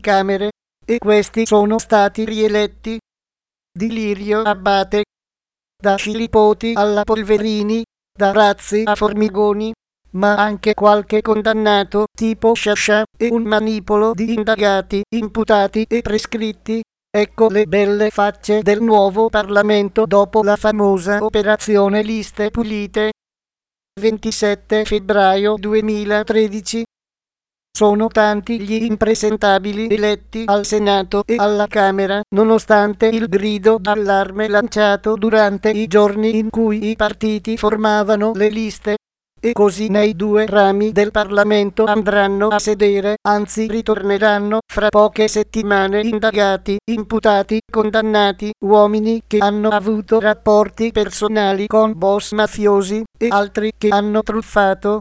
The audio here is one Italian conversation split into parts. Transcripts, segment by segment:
Camere, e questi sono stati rieletti. Di Lirio Abbate, da Filipoti alla Polverini, da Razzi a Formigoni, ma anche qualche condannato tipo Sciascia e un manipolo di indagati, imputati e prescritti. Ecco le belle facce del nuovo Parlamento dopo la famosa operazione Liste Pulite. 27 febbraio 2013. Sono tanti gli impresentabili eletti al Senato e alla Camera, nonostante il grido d'allarme lanciato durante i giorni in cui i partiti formavano le liste. E così nei due rami del Parlamento andranno a sedere, anzi ritorneranno fra poche settimane indagati, imputati, condannati, uomini che hanno avuto rapporti personali con boss mafiosi e altri che hanno truffato.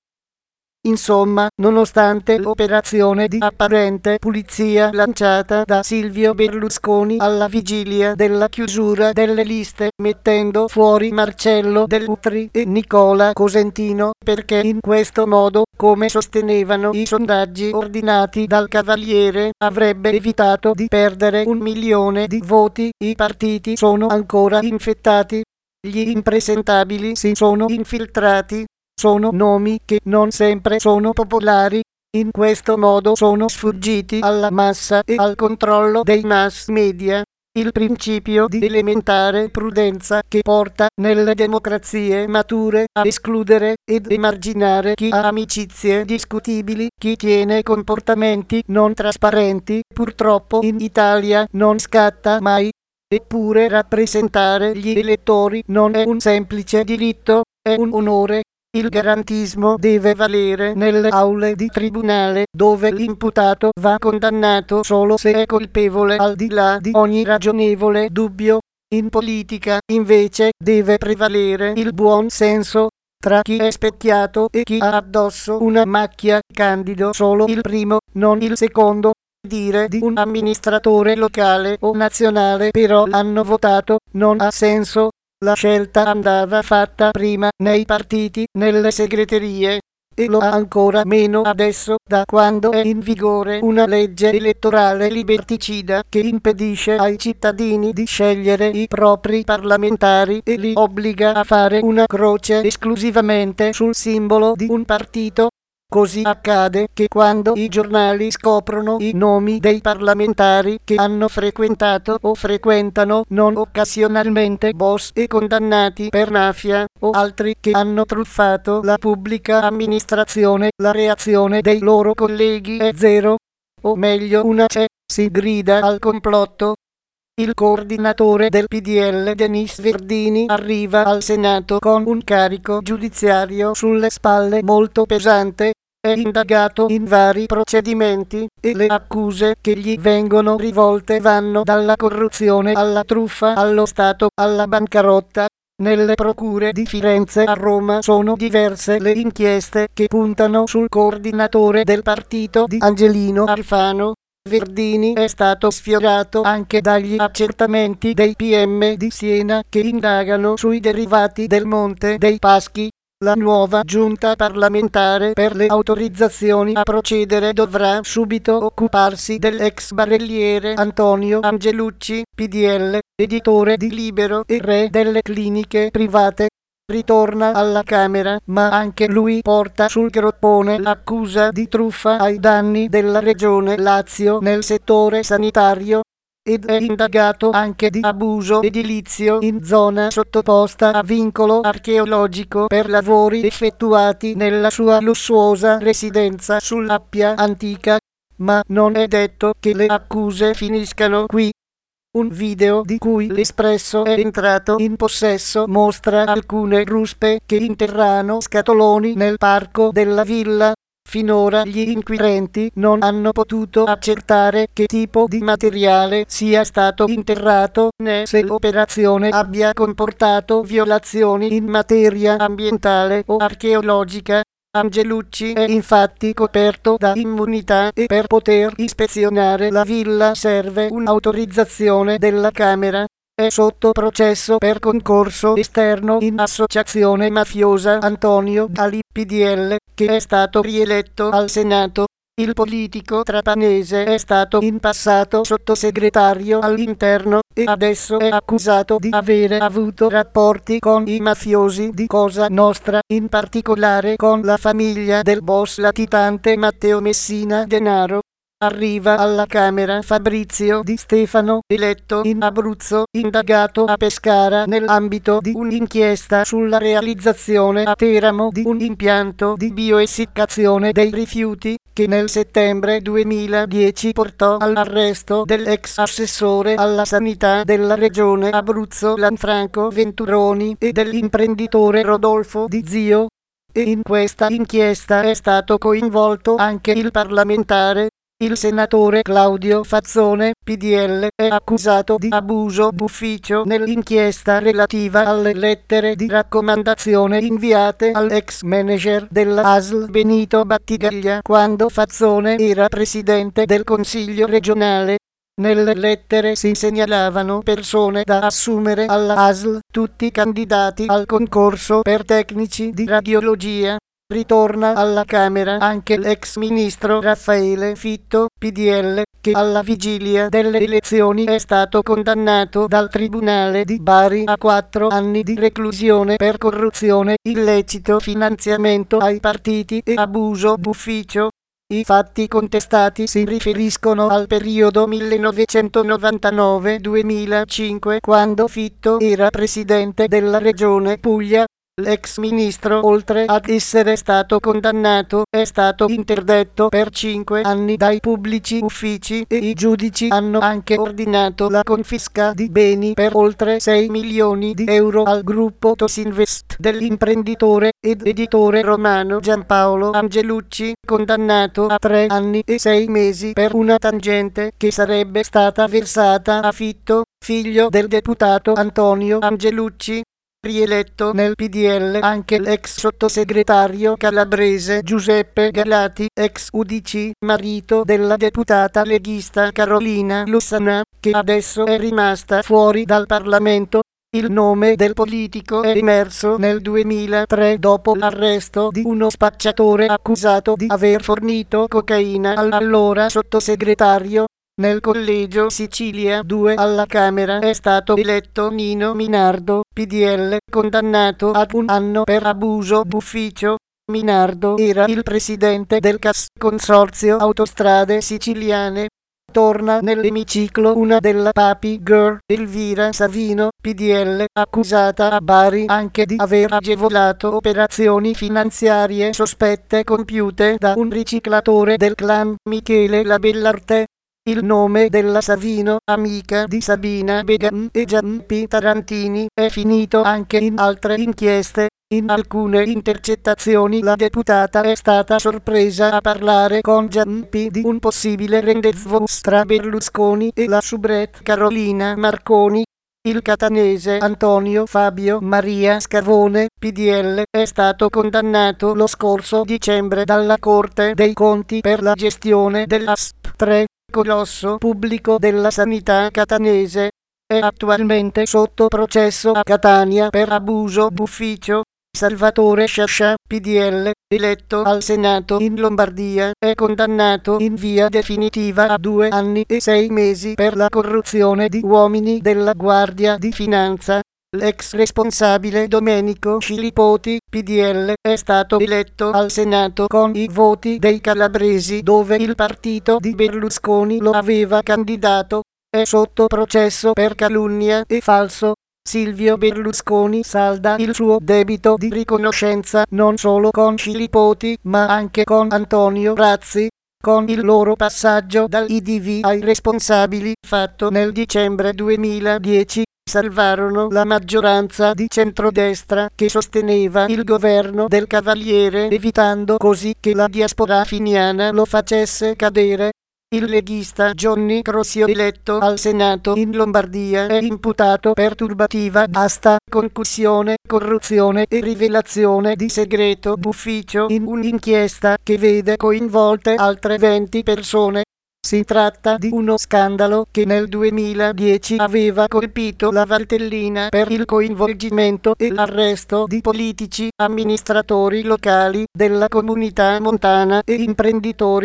Insomma, nonostante l'operazione di apparente pulizia lanciata da Silvio Berlusconi alla vigilia della chiusura delle liste, mettendo fuori Marcello Dell'Utri e Nicola Cosentino, perché in questo modo, come sostenevano i sondaggi ordinati dal Cavaliere, avrebbe evitato di perdere 1 milione di voti, i partiti sono ancora infettati. Gli impresentabili si sono infiltrati. Sono nomi che non sempre sono popolari. In questo modo sono sfuggiti alla massa e al controllo dei mass media. Il principio di elementare prudenza che porta nelle democrazie mature a escludere ed emarginare chi ha amicizie discutibili, chi tiene comportamenti non trasparenti, purtroppo in Italia non scatta mai. Eppure rappresentare gli elettori non è un semplice diritto, è un onore. Il garantismo deve valere nelle aule di tribunale, dove l'imputato va condannato solo se è colpevole al di là di ogni ragionevole dubbio. In politica, invece, deve prevalere il buon senso. Tra chi è specchiato e chi ha addosso una macchia, candido solo il primo, non il secondo. Dire di un amministratore locale o nazionale però hanno votato non ha senso. La scelta andava fatta prima nei partiti, nelle segreterie, e lo ha ancora meno adesso, da quando è in vigore una legge elettorale liberticida che impedisce ai cittadini di scegliere i propri parlamentari e li obbliga a fare una croce esclusivamente sul simbolo di un partito. Così accade che quando i giornali scoprono i nomi dei parlamentari che hanno frequentato o frequentano non occasionalmente boss e condannati per mafia, o altri che hanno truffato la pubblica amministrazione, la reazione dei loro colleghi è zero. O meglio una c'è, si grida al complotto. Il coordinatore del PDL Denis Verdini arriva al Senato con un carico giudiziario sulle spalle molto pesante. È indagato in vari procedimenti e le accuse che gli vengono rivolte vanno dalla corruzione alla truffa, allo Stato, alla bancarotta. Nelle procure di Firenze e a Roma sono diverse le inchieste che puntano sul coordinatore del partito di Angelino Alfano. Verdini è stato sfiorato anche dagli accertamenti dei PM di Siena che indagano sui derivati del Monte dei Paschi. La nuova giunta parlamentare per le autorizzazioni a procedere dovrà subito occuparsi dell'ex barelliere Antonio Angelucci, PDL, editore di Libero e re delle cliniche private. Ritorna alla Camera, ma anche lui porta sul groppone l'accusa di truffa ai danni della Regione Lazio nel settore sanitario. Ed è indagato anche di abuso edilizio in zona sottoposta a vincolo archeologico per lavori effettuati nella sua lussuosa residenza sull'Appia Antica. Ma non è detto che le accuse finiscano qui. Un video di cui l'Espresso è entrato in possesso mostra alcune ruspe che interrano scatoloni nel parco della villa. Finora gli inquirenti non hanno potuto accertare che tipo di materiale sia stato interrato, né se l'operazione abbia comportato violazioni in materia ambientale o archeologica. Angelucci è infatti coperto da immunità e per poter ispezionare la villa serve un'autorizzazione della Camera. È sotto processo per concorso esterno in associazione mafiosa Antonio Dali, PDL, che è stato rieletto al Senato. Il politico trapanese è stato in passato sottosegretario all'interno e adesso è accusato di avere avuto rapporti con i mafiosi di Cosa Nostra, in particolare con la famiglia del boss latitante Matteo Messina Denaro. Arriva alla Camera Fabrizio Di Stefano, eletto in Abruzzo, indagato a Pescara nell'ambito di un'inchiesta sulla realizzazione a Teramo di un impianto di bioessiccazione dei rifiuti, che nel settembre 2010 portò all'arresto dell'ex assessore alla sanità della regione Abruzzo Lanfranco Venturoni e dell'imprenditore Rodolfo Di Zio. E in questa inchiesta è stato coinvolto anche il parlamentare. Il senatore Claudio Fazzone, PDL, è accusato di abuso d'ufficio nell'inchiesta relativa alle lettere di raccomandazione inviate all'ex manager della ASL Benito Battigaglia quando Fazzone era presidente del Consiglio regionale. Nelle lettere si segnalavano persone da assumere alla ASL, tutti candidati al concorso per tecnici di radiologia. Ritorna alla Camera anche l'ex ministro Raffaele Fitto, PDL, che alla vigilia delle elezioni è stato condannato dal Tribunale di Bari a 4 anni di reclusione per corruzione, illecito finanziamento ai partiti e abuso d'ufficio. I fatti contestati si riferiscono al periodo 1999-2005, quando Fitto era presidente della regione Puglia. L'ex ministro, oltre ad essere stato condannato, è stato interdetto per 5 anni dai pubblici uffici e i giudici hanno anche ordinato la confisca di beni per oltre 6 milioni di euro al gruppo Tosinvest dell'imprenditore ed editore romano Giampaolo Angelucci, condannato a 3 anni e 6 mesi per una tangente che sarebbe stata versata a Fitto, figlio del deputato Antonio Angelucci. Rieletto nel PDL anche l'ex sottosegretario calabrese Giuseppe Galati, ex UDC, marito della deputata leghista Carolina Lussana, che adesso è rimasta fuori dal Parlamento. Il nome del politico è emerso nel 2003 dopo l'arresto di uno spacciatore accusato di aver fornito cocaina all'allora sottosegretario. Nel collegio Sicilia 2 alla Camera è stato eletto Nino Minardo, PDL, condannato ad 1 anno per abuso d'ufficio. Minardo era il presidente del CAS, Consorzio Autostrade Siciliane. Torna nell'emiciclo una della Papi Girl, Elvira Savino, PDL, accusata a Bari anche di aver agevolato operazioni finanziarie sospette compiute da un riciclatore del clan Michele Labellarte. Il nome della Savino, amica di Sabina Begum e Gianpi Tarantini, è finito anche in altre inchieste. In alcune intercettazioni la deputata è stata sorpresa a parlare con Gianpi di un possibile rendezvous tra Berlusconi e la soubrette Carolina Marconi. Il catanese Antonio Fabio Maria Scavone, PDL, è stato condannato lo scorso dicembre dalla Corte dei Conti per la gestione dell'ASP 3. Colosso pubblico della sanità catanese. È attualmente sotto processo a Catania per abuso d'ufficio. Salvatore Sciascia, PDL, eletto al Senato in Lombardia, è condannato in via definitiva a 2 anni e 6 mesi per la corruzione di uomini della Guardia di Finanza. L'ex responsabile Domenico Scilipoti, PDL, è stato eletto al Senato con i voti dei calabresi dove il partito di Berlusconi lo aveva candidato. È sotto processo per calunnia e falso. Silvio Berlusconi salda il suo debito di riconoscenza non solo con Scilipoti ma anche con Antonio Razzi. Con il loro passaggio dall'IDV ai responsabili, fatto nel dicembre 2010, salvarono la maggioranza di centrodestra che sosteneva il governo del Cavaliere, evitando così che la diaspora finiana lo facesse cadere. Il leghista Johnny Crosio, eletto al Senato in Lombardia, è imputato per turbativa d'asta, concussione, corruzione e rivelazione di segreto d'ufficio in un'inchiesta che vede coinvolte altre 20 persone. Si tratta di uno scandalo che nel 2010 aveva colpito la Valtellina per il coinvolgimento e l'arresto di politici, amministratori locali della comunità montana e imprenditori.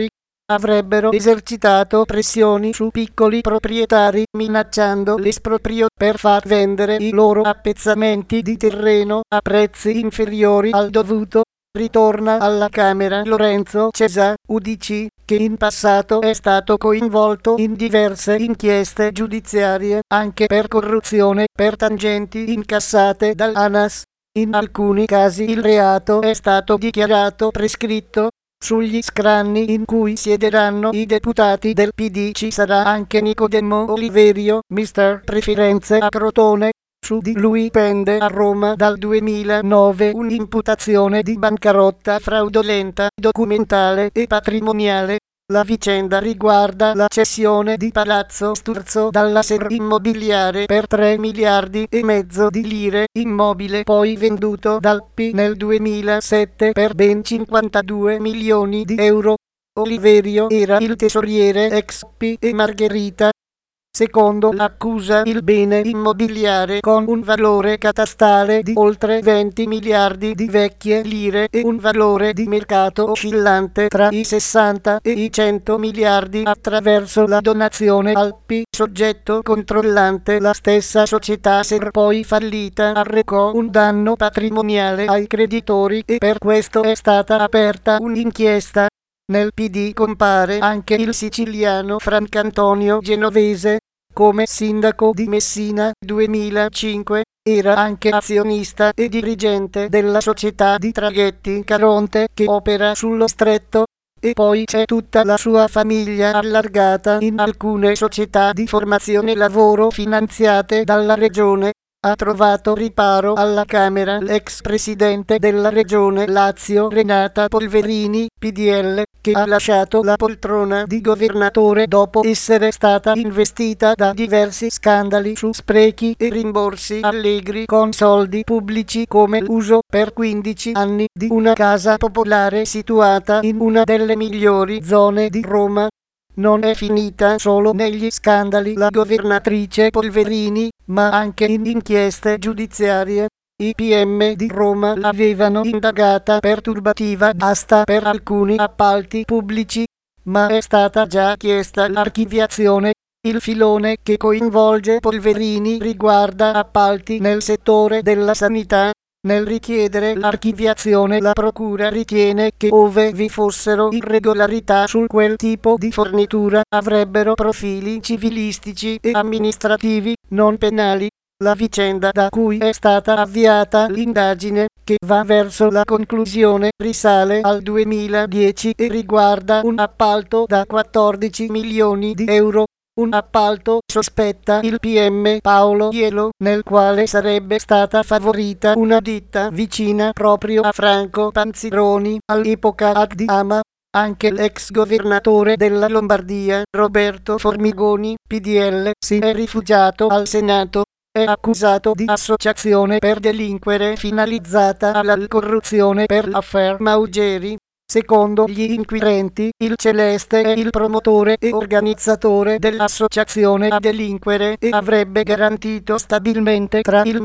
avrebbero esercitato pressioni su piccoli proprietari minacciando l'esproprio per far vendere i loro appezzamenti di terreno a prezzi inferiori al dovuto. Ritorna alla Camera Lorenzo Cesà, UDC, che in passato è stato coinvolto in diverse inchieste giudiziarie, anche per corruzione, per tangenti incassate dall'ANAS. In alcuni casi il reato è stato dichiarato prescritto. Sugli scranni in cui siederanno i deputati del PD ci sarà anche Nicodemo Oliverio, Mr. Preferenze a Crotone. Su di lui pende a Roma dal 2009 un'imputazione di bancarotta fraudolenta, documentale e patrimoniale. La vicenda riguarda la cessione di Palazzo Sturzo dalla Ser Immobiliare per 3 miliardi e mezzo di lire, immobile poi venduto dal P nel 2007 per ben 52 milioni di euro. Oliverio era il tesoriere ex P e Margherita. Secondo l'accusa, il bene immobiliare con un valore catastale di oltre 20 miliardi di vecchie lire e un valore di mercato oscillante tra i 60 e i 100 miliardi attraverso la donazione al P, soggetto controllante la stessa società Ser poi fallita, arrecò un danno patrimoniale ai creditori e per questo è stata aperta un'inchiesta. Nel PD compare anche il siciliano Francantonio Genovese. Come sindaco di Messina 2005, era anche azionista e dirigente della società di traghetti Caronte che opera sullo stretto. E poi c'è tutta la sua famiglia allargata in alcune società di formazione lavoro finanziate dalla regione. Ha trovato riparo alla Camera l'ex presidente della regione Lazio Renata Polverini, PDL, che ha lasciato la poltrona di governatore dopo essere stata investita da diversi scandali su sprechi e rimborsi allegri con soldi pubblici come l'uso per 15 anni di una casa popolare situata in una delle migliori zone di Roma. Non è finita solo negli scandali la governatrice Polverini, ma anche in inchieste giudiziarie. I PM di Roma l'avevano indagata per turbativa d'asta per alcuni appalti pubblici, ma è stata già chiesta l'archiviazione. Il filone che coinvolge Polverini riguarda appalti nel settore della sanità. Nel richiedere l'archiviazione la Procura ritiene che ove vi fossero irregolarità su quel tipo di fornitura avrebbero profili civilistici e amministrativi, non penali. La vicenda da cui è stata avviata l'indagine, che va verso la conclusione, risale al 2010 e riguarda un appalto da 14 milioni di euro. Un appalto, sospetta il PM Paolo Ielo, nel quale sarebbe stata favorita una ditta vicina proprio a Franco Panzironi, all'epoca ad Ama. Anche l'ex governatore della Lombardia, Roberto Formigoni, PDL, si è rifugiato al Senato. È accusato di associazione per delinquere finalizzata alla corruzione per l'affaire Maugeri. Secondo gli inquirenti, il Celeste è il promotore e organizzatore dell'associazione a delinquere e avrebbe garantito stabilmente tra il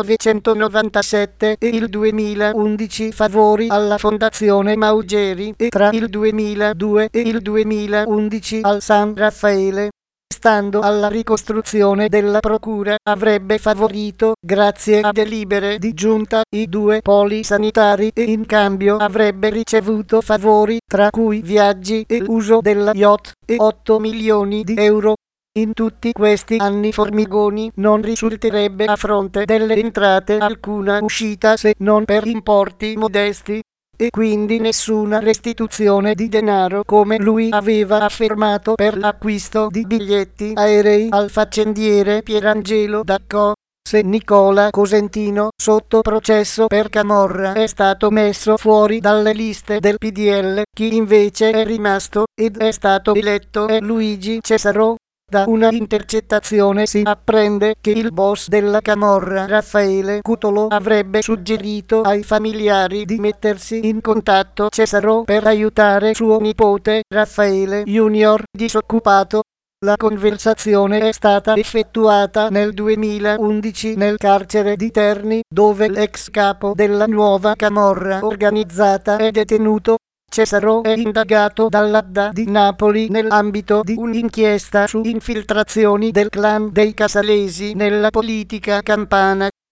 1997 e il 2011 favori alla Fondazione Maugeri e tra il 2002 e il 2011 al San Raffaele. Stando alla ricostruzione della procura, avrebbe favorito, grazie a delibere di giunta, i 2 poli sanitari e in cambio avrebbe ricevuto favori, tra cui viaggi e uso della yacht, e 8 milioni di euro. In tutti questi anni Formigoni non risulterebbe a fronte delle entrate alcuna uscita se non per importi modesti. E quindi nessuna restituzione di denaro come lui aveva affermato per l'acquisto di biglietti aerei al faccendiere Pierangelo Daccò. Se Nicola Cosentino, sotto processo per camorra, è stato messo fuori dalle liste del PDL, chi invece è rimasto ed è stato eletto è Luigi Cesaro. Da una intercettazione si apprende che il boss della camorra, Raffaele Cutolo, avrebbe suggerito ai familiari di mettersi in contatto Cesaro per aiutare suo nipote, Raffaele Junior, disoccupato. La conversazione è stata effettuata nel 2011 nel carcere di Terni, dove l'ex capo della nuova camorra organizzata è detenuto. Cesaro è indagato dall'ADDA di Napoli nell'ambito di un'inchiesta su infiltrazioni del clan dei Casalesi nella politica campana.